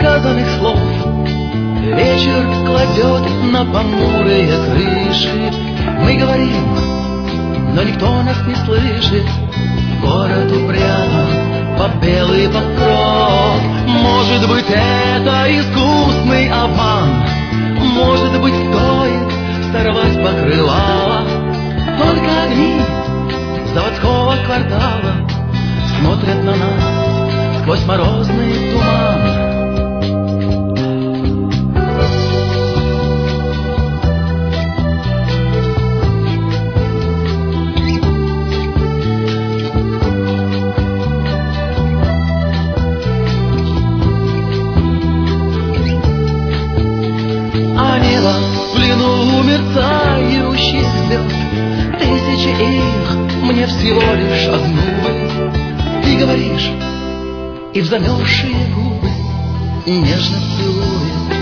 сказанных слов. Вечер кладет на понурые крыши. Мы говорим, но никто нас не слышит. Город упрятан под белый покров. Может быть, это искусный обман. Может быть, стоит сорвать покрывало. Только огни заводского квартала смотрят на нас сквозь морозный туман. А небо в плену мерцающих звезд. Тысячи их, мне всего лишь одну бы. Ты говоришь, и в замерзшие губы нежно целует